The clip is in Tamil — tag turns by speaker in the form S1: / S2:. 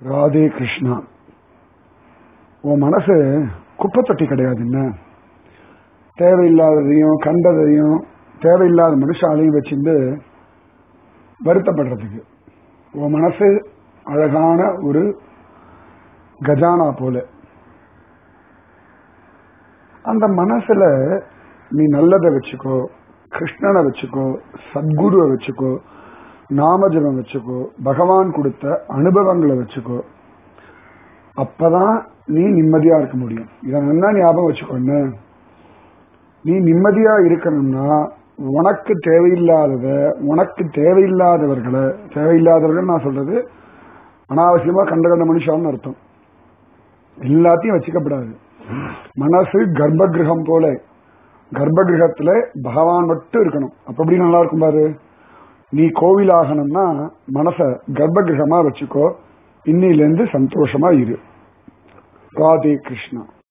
S1: ராதே கிருஷ்ணா. உன் மனசு குப்பை தொட்டி கிடையாது. என்ன தேவையில்லாததையும் கண்டதையும் தேவையில்லாத மனுஷாலையும் வச்சுட்டு வருத்தப்படுறதுக்கு உன் மனசு அழகான ஒரு கஜானா போல. அந்த மனசுல நீ நல்லதை வச்சுக்கோ, கிருஷ்ணனை வச்சுக்கோ, சத்குருவை வச்சுக்கோ, நாமஜபம் வச்சுக்கோ, பகவான் கொடுத்த அனுபவங்களை வச்சுக்கோ. அப்பதான் நீ நிம்மதியா இருக்க முடியும். இதை நல்லா ஞாபகம் வச்சுக்கோன்னு. நீ நிம்மதியா இருக்கணும்னா உனக்கு தேவையில்லாதத, உனக்கு தேவையில்லாதவர்களை, தேவையில்லாதவர்கள் நான் சொல்றது அனாவசியமா கண்ட மனுஷான்னு அர்த்தம். எல்லாத்தையும் வச்சுக்கப்படாது. மனசு கர்ப்ப கிரகம் போல, கர்ப்ப கிரகத்துல பகவான் மட்டும் இருக்கணும். அப்ப எப்படி நல்லா இருக்கும் பாரு. நீ கோவில் ஆகணும்னா மனச கர்ப்ப கிரகமா வச்சுக்கோ. இன்னிலிருந்து சந்தோஷமா இரு. ராதே கிருஷ்ணா.